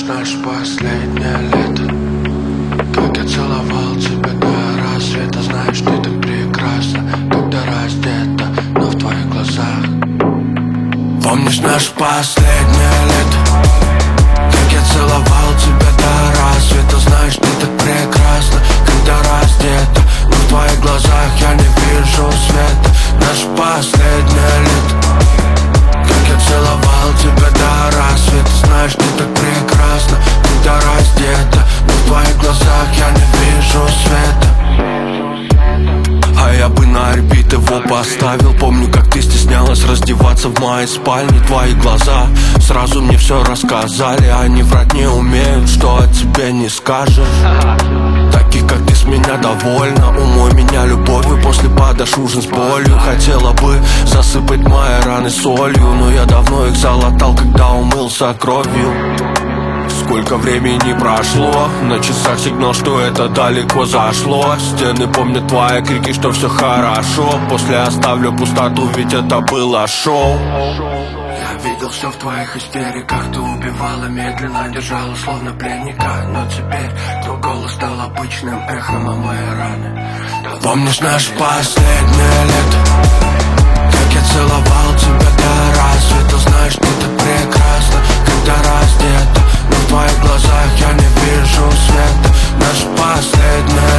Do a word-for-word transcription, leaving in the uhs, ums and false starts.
Помнишь наше последнее лето? Как я целовал тебя до рассвета. Знаешь, ты так прекрасна, когда раздета, но в твоих глазах. Помнишь наше последнее лето? Как я целовал тебя до рассвета. Знаешь, ты так прекрасна, когда раздета, но в твоих глазах я не вижу света. Наше последнее лето. Как я целовал тебя до рассвета. Знаешь, ты так прекрасна, когда раздета, но в твоих глазах я не вижу света. А я бы на репит его поставил. Помню, как ты стеснялась раздеваться в моей спальне. Твои глаза сразу мне все рассказали. Они врать не умеют, что о тебе не скажешь. Таких, как ты, с меня довольна. Умой меня любовью, после подашь ужин с болью. Хотела бы засыпать мои раны солью, но я давно их залатал, когда умылся кровью. Сколько времени прошло, на часах сигнал, что это далеко зашло. Стены помнят твои крики, что все хорошо. После оставлю пустоту, ведь это было шоу. Я видел все в твоих истериках. Ты убивала медленно, держала словно пленника. Но теперь твой голос стал обычным эхом о моей раны. Помнишь наше последнее лето? Как я целовал тебя до рассвета. Знаешь, ты так прекрасна, когда раздета, но в твоих глазах я не вижу света. Наше последнее